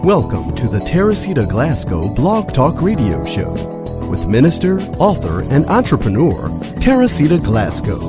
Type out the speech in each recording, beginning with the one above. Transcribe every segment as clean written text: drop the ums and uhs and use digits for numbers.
Welcome to the Teresita Glasgow Blog Talk Radio Show with minister, author, and entrepreneur, Teresita Glasgow.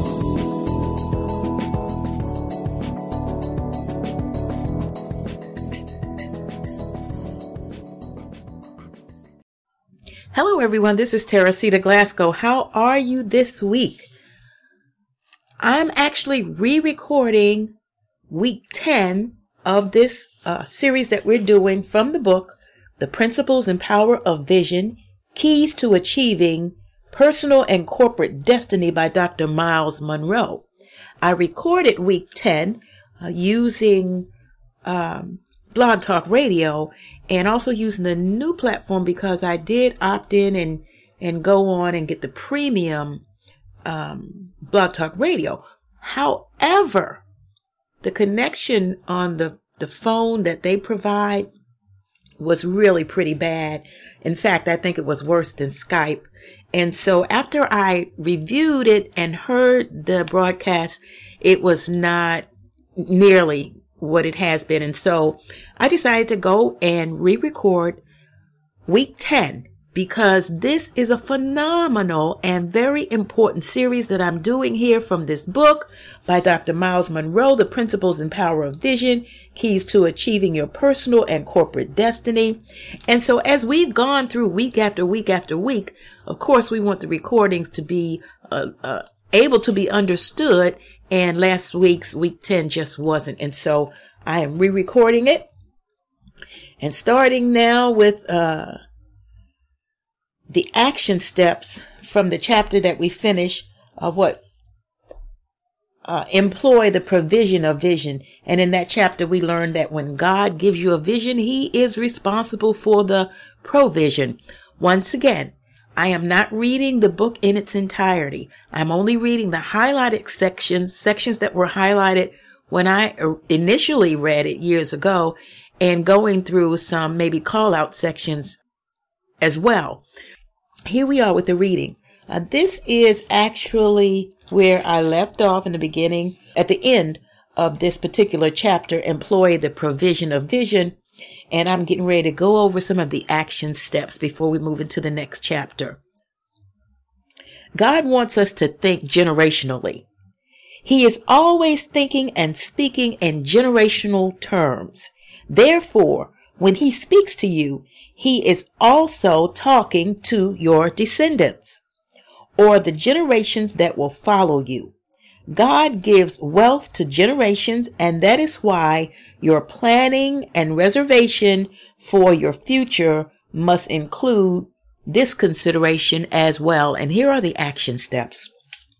Hello, everyone. This is Teresita Glasgow. How are you this week? I'm actually re-recording week 10 of this series that we're doing from the book, The Principles and Power of Vision, Keys to Achieving Personal and Corporate Destiny by Dr. Myles Munroe. I recorded week 10 using Blog Talk Radio and also using the new platform because I did opt in and go on and get the premium Blog Talk Radio. However, the connection on the phone that they provide was really pretty bad. In fact, I think it was worse than Skype. And so after I reviewed it and heard the broadcast, it was not nearly what it has been. And so I decided to go and re-record week 10 because this is a phenomenal and very important series that I'm doing here from this book by Dr. Myles Munroe, The Principles and Power of Vision, Keys to Achieving Your Personal and Corporate Destiny. And so as we've gone through week after week after week, of course, we want the recordings to be able to be understood. And last week's week 10 just wasn't. And so I am re-recording it and starting now with the action steps from the chapter that we finished of employ the provision of vision. And in that chapter, we learned that when God gives you a vision, He is responsible for the provision. Once again, I am not reading the book in its entirety. I'm only reading the highlighted sections that were highlighted when I initially read it years ago, and going through some maybe call out sections as well. Here we are with the reading. This is actually where I left off in the beginning, at the end of this particular chapter, employ the provision of vision. And I'm getting ready to go over some of the action steps before we move into the next chapter. God wants us to think generationally. He is always thinking and speaking in generational terms. Therefore, when He speaks to you, He is also talking to your descendants or the generations that will follow you. God gives wealth to generations, and that is why your planning and reservation for your future must include this consideration as well. And here are the action steps.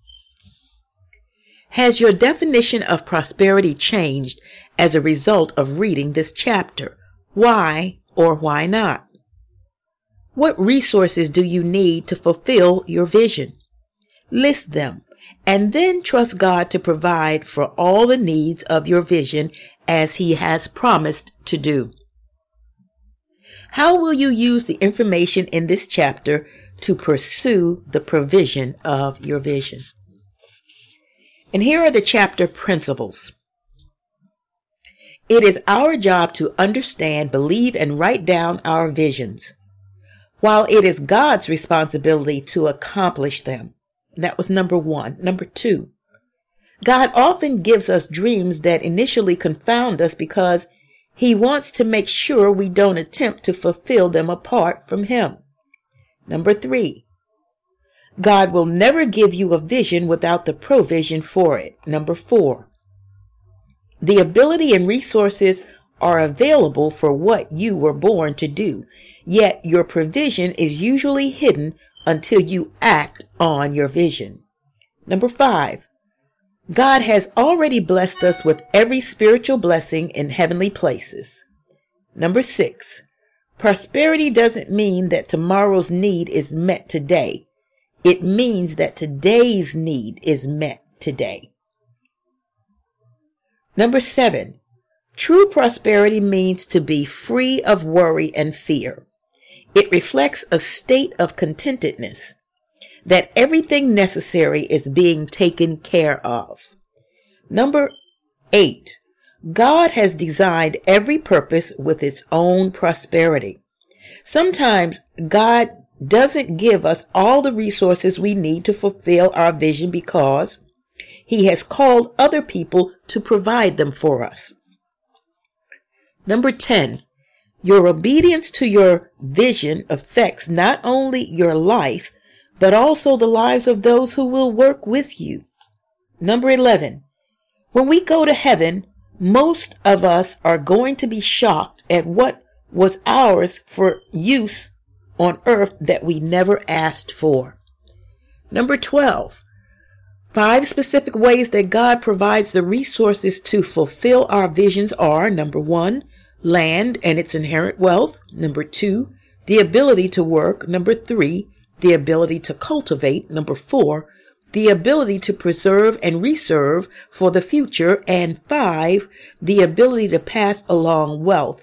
Has your definition of prosperity changed as a result of reading this chapter? Why or why not? What resources do you need to fulfill your vision? List them, and then trust God to provide for all the needs of your vision as He has promised to do. How will you use the information in this chapter to pursue the provision of your vision? And here are the chapter principles. It is our job to understand, believe, and write down our visions, while it is God's responsibility to accomplish them. That was number 1. Number 2, God often gives us dreams that initially confound us because He wants to make sure we don't attempt to fulfill them apart from Him. Number 3, God will never give you a vision without the provision for it. Number 4, the ability and resources are available for what you were born to do, yet your provision is usually hidden until you act on your vision. Number 5, God has already blessed us with every spiritual blessing in heavenly places. Number 6, prosperity doesn't mean that tomorrow's need is met today. It means that today's need is met today. Number 7, true prosperity means to be free of worry and fear. It reflects a state of contentedness, that everything necessary is being taken care of. Number 8, God has designed every purpose with its own prosperity. Sometimes God doesn't give us all the resources we need to fulfill our vision because He has called other people to provide them for us. Number 10, your obedience to your vision affects not only your life, but also the lives of those who will work with you. Number 11, when we go to heaven, most of us are going to be shocked at what was ours for use on earth that we never asked for. Number 12, 5 specific ways that God provides the resources to fulfill our visions are: number 1, land and its inherent wealth. Number 2, the ability to work. Number 3, the ability to cultivate. Number 4, the ability to preserve and reserve for the future. And 5, the ability to pass along wealth,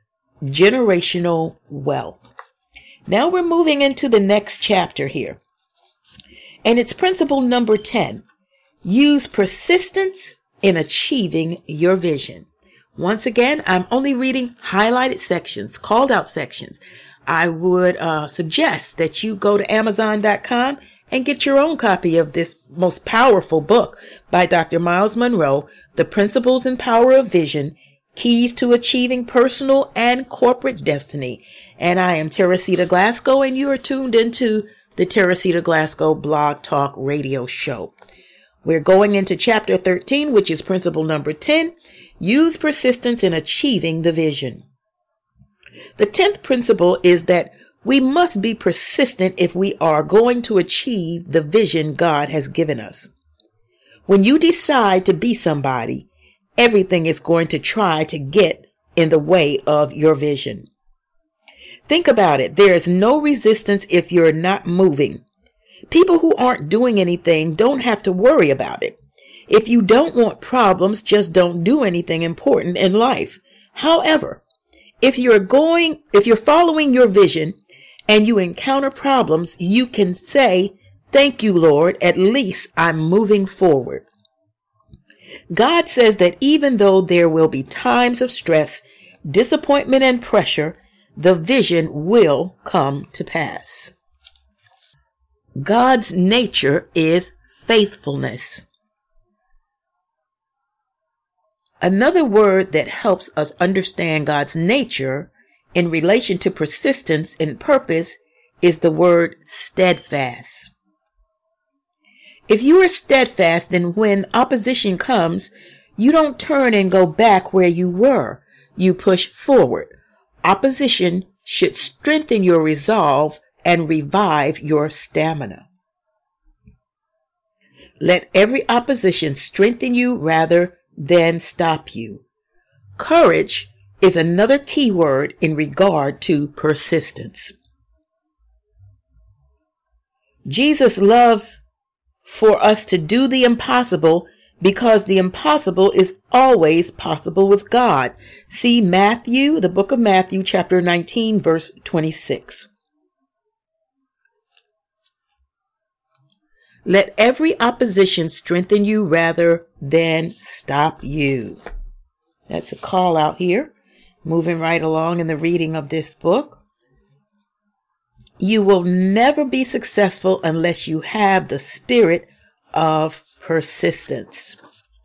generational wealth. Now we're moving into the next chapter here. And it's principle number 10. Use persistence in achieving your vision. Once again, I'm only reading highlighted sections, called out sections. I would suggest that you go to Amazon.com and get your own copy of this most powerful book by Dr. Myles Munroe, The Principles and Power of Vision, Keys to Achieving Personal and Corporate Destiny. And I am Teresita Glasgow, and you are tuned into the Teresita Glasgow Blog Talk Radio Show. We're going into chapter 13, which is principle number 10. Use persistence in achieving the vision. The 10th principle is that we must be persistent if we are going to achieve the vision God has given us. When you decide to be somebody, everything is going to try to get in the way of your vision. Think about it. There is no resistance if you're not moving. People who aren't doing anything don't have to worry about it. If you don't want problems, just don't do anything important in life. However, if you're following your vision and you encounter problems, you can say, "Thank you, Lord, at least I'm moving forward." God says that even though there will be times of stress, disappointment, and pressure, the vision will come to pass. God's nature is faithfulness. Another word that helps us understand God's nature in relation to persistence and purpose is the word steadfast. If you are steadfast, then when opposition comes, you don't turn and go back where you were. You push forward. Opposition should strengthen your resolve and revive your stamina. Let every opposition strengthen you rather than stop you. Courage is another key word in regard to persistence. Jesus loves for us to do the impossible because the impossible is always possible with God. See Matthew, the book of Matthew, chapter 19, verse 26. Let every opposition strengthen you rather than stop you. That's a call out here. Moving right along in the reading of this book. You will never be successful unless you have the spirit of persistence.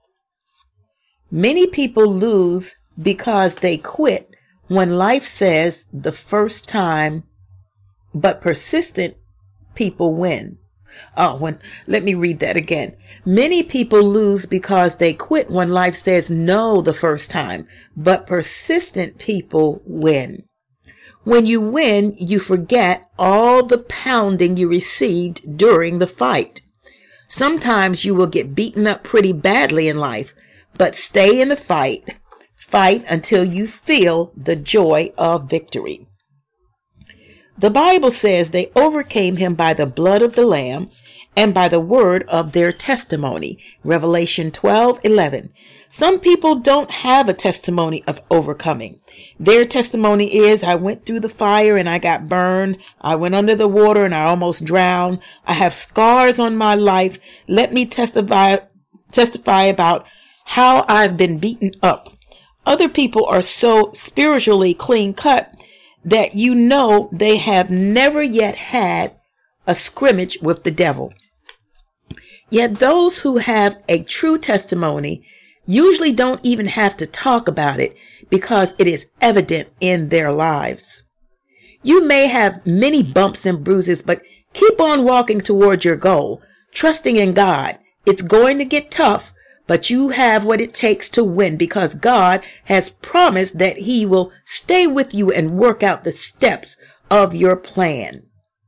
Many people lose because they quit when life says the first time, but persistent people win. Let me read that again. Many people lose because they quit when life says no the first time, but persistent people win. When you win, you forget all the pounding you received during the fight. Sometimes you will get beaten up pretty badly in life, but stay in the fight. Fight until you feel the joy of victory. The Bible says they overcame him by the blood of the Lamb and by the word of their testimony. Revelation 12:11. Some people don't have a testimony of overcoming. Their testimony is, I went through the fire and I got burned. I went under the water and I almost drowned. I have scars on my life. Let me testify about how I've been beaten up. Other people are so spiritually clean cut that you know they have never yet had a scrimmage with the devil. Yet those who have a true testimony usually don't even have to talk about it because it is evident in their lives. You may have many bumps and bruises, but keep on walking toward your goal, trusting in God. It's going to get tough, but you have what it takes to win because God has promised that He will stay with you and work out the steps of your plan.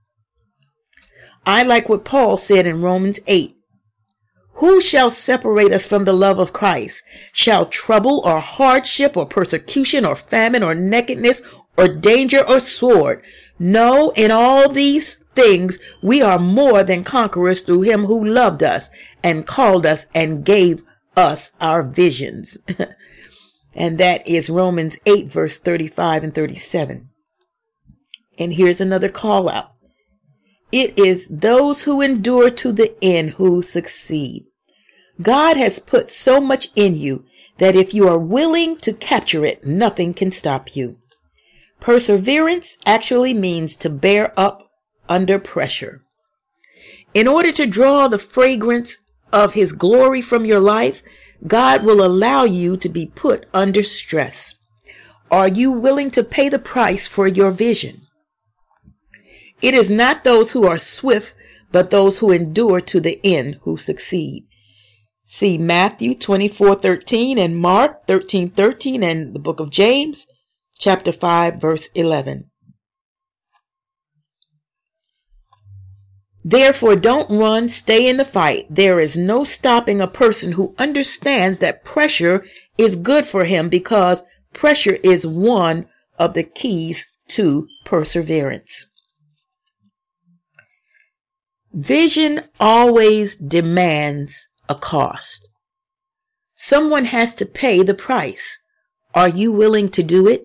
I like what Paul said in Romans 8. Who shall separate us from the love of Christ? Shall trouble or hardship or persecution or famine or nakedness or danger or sword? No, in all these things we are more than conquerors through Him who loved us and called us and gave us our visions. And that is Romans 8 verse 35 and 37. And here's another call out. It is those who endure to the end who succeed. God has put so much in you that if you are willing to capture it, nothing can stop you. Perseverance actually means to bear up under pressure. In order to draw the fragrance of His glory from your life, God will allow you to be put under stress. Are you willing to pay the price for your vision? It is not those who are swift, but those who endure to the end who succeed. See Matthew 24:13 and Mark 13:13 and the book of James, chapter 5, verse 11. Therefore, don't run, stay in the fight. There is no stopping a person who understands that pressure is good for him because pressure is one of the keys to perseverance. Vision always demands a cost. Someone has to pay the price. Are you willing to do it?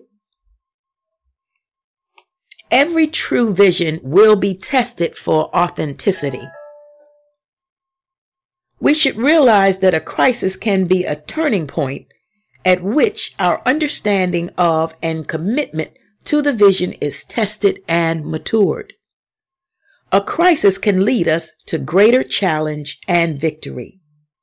Every true vision will be tested for authenticity. We should realize that a crisis can be a turning point at which our understanding of and commitment to the vision is tested and matured. A crisis can lead us to greater challenge and victory.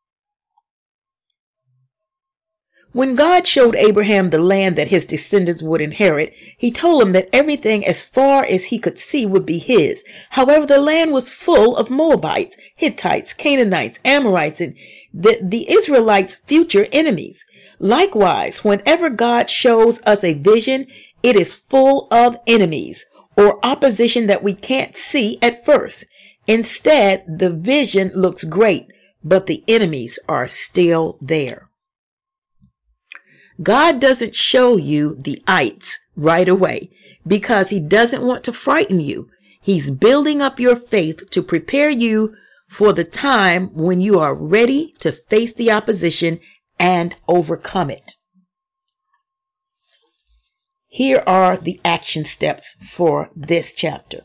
When God showed Abraham the land that his descendants would inherit, He told him that everything as far as he could see would be his. However, the land was full of Moabites, Hittites, Canaanites, Amorites, and the Israelites' future enemies. Likewise, whenever God shows us a vision, it is full of enemies or opposition that we can't see at first. Instead, the vision looks great, but the enemies are still there. God doesn't show you the ites right away because He doesn't want to frighten you. He's building up your faith to prepare you for the time when you are ready to face the opposition and overcome it. Here are the action steps for this chapter.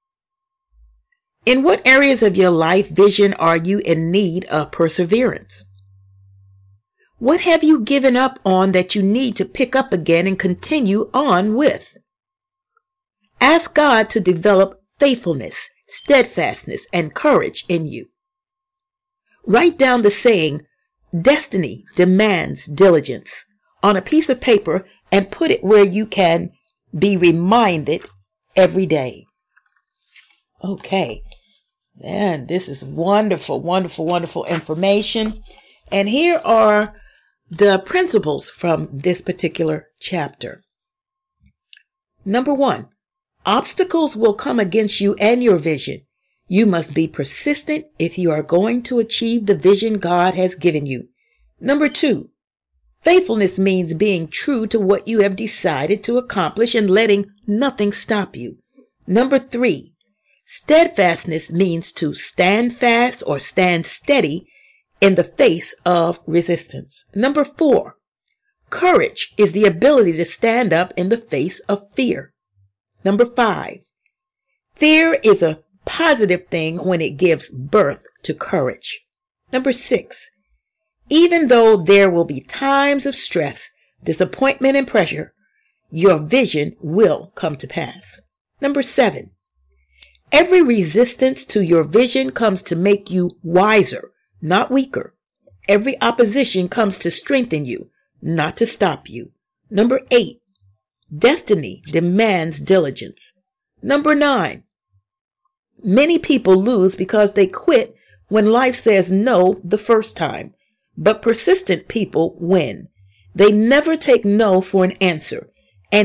In what areas of your life vision are you in need of perseverance? What have you given up on that you need to pick up again and continue on with? Ask God to develop faithfulness, steadfastness, and courage in you. Write down the saying, "Destiny demands diligence," on a piece of paper and put it where you can be reminded every day. Okay, and this is wonderful, wonderful, wonderful information. And here are the principles from this particular chapter. Number 1, obstacles will come against you and your vision. You must be persistent if you are going to achieve the vision God has given you. Number 2, faithfulness means being true to what you have decided to accomplish and letting nothing stop you. Number 3, steadfastness means to stand fast or stand steady in the face of resistance. Number 4, courage is the ability to stand up in the face of fear. Number 5, fear is a positive thing when it gives birth to courage. Number 6, even though there will be times of stress, disappointment, and pressure, your vision will come to pass. Number 7, every resistance to your vision comes to make you wiser, not weaker. Every opposition comes to strengthen you, not to stop you. Number 8, destiny demands diligence. Number 9, many people lose because they quit when life says no the first time, but persistent people win. They never take no for an answer, and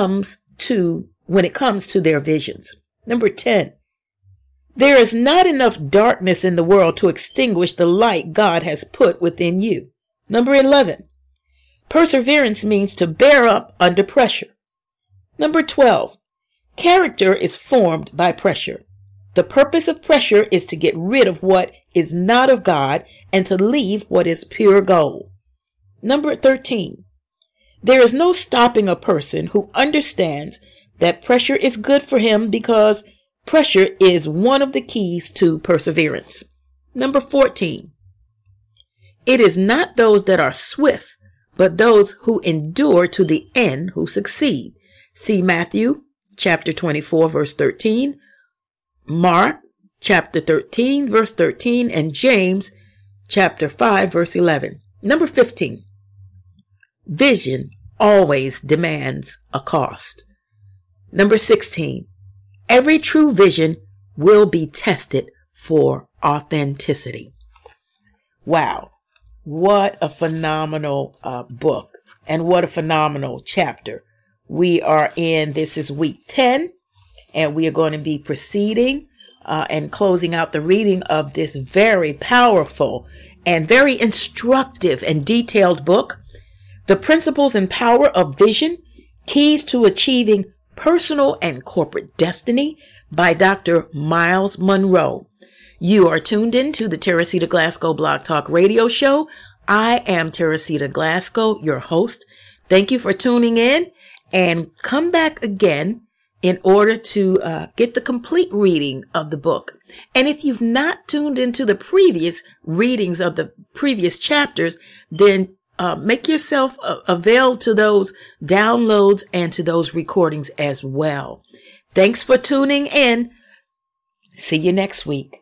when it comes to their visions. Number 10, there is not enough darkness in the world to extinguish the light God has put within you. Number 11, perseverance means to bear up under pressure. Number 12, character is formed by pressure. The purpose of pressure is to get rid of what is not of God and to leave what is pure gold. Number 13, there is no stopping a person who understands that pressure is good for him, because pressure is one of the keys to perseverance. Number 14, it is not those that are swift, but those who endure to the end who succeed. See Matthew chapter 24, verse 13, Mark chapter 13, verse 13, and James chapter 5, verse 11. Number 15, vision always demands a cost. Number 16, every true vision will be tested for authenticity. Wow, what a phenomenal book, and what a phenomenal chapter. We are in, this is week 10, and we are going to be proceeding and closing out the reading of this very powerful and very instructive and detailed book, The Principles and Power of Vision, Keys to Achieving Personal and Corporate Destiny by Dr. Myles Munroe. You are tuned in to the Teresita Glasgow Blog Talk Radio Show. I am Teresita Glasgow, your host. Thank you for tuning in, and come back again in order to get the complete reading of the book. And if you've not tuned into the previous readings of the previous chapters, then make yourself avail to those downloads and to those recordings as well. Thanks for tuning in. See you next week.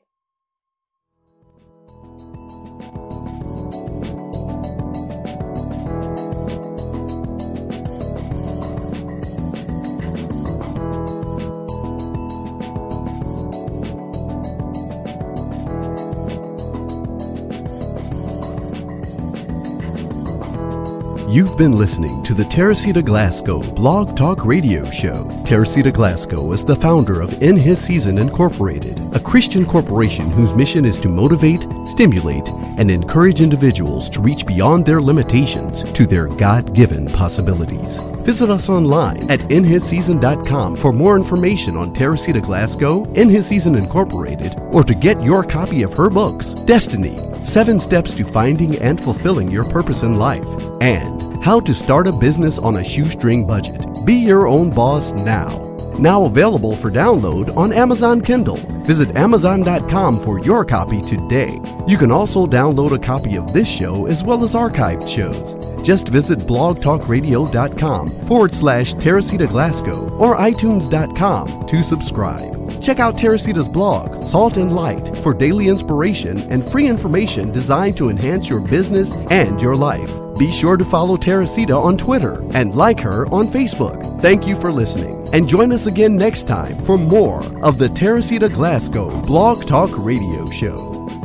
You've been listening to the Teresita Glasgow Blog Talk Radio Show. Teresita Glasgow is the founder of In His Season Incorporated, a Christian corporation whose mission is to motivate, stimulate, and encourage individuals to reach beyond their limitations to their God-given possibilities. Visit us online at inhisseason.com for more information on Teresita Glasgow, In His Season Incorporated, or to get your copy of her books, Destiny, 7 Steps to Finding and Fulfilling Your Purpose in Life, and How to Start a Business on a Shoestring Budget. Be your own boss now. Now available for download on Amazon Kindle. Visit Amazon.com for your copy today. You can also download a copy of this show as well as archived shows. Just visit blogtalkradio.com/Teresita Glasgow or iTunes.com to subscribe. Check out Teresita's blog, Salt and Light, for daily inspiration and free information designed to enhance your business and your life. Be sure to follow Teresita on Twitter and like her on Facebook. Thank you for listening, and join us again next time for more of the Teresita Glasgow Blog Talk Radio Show.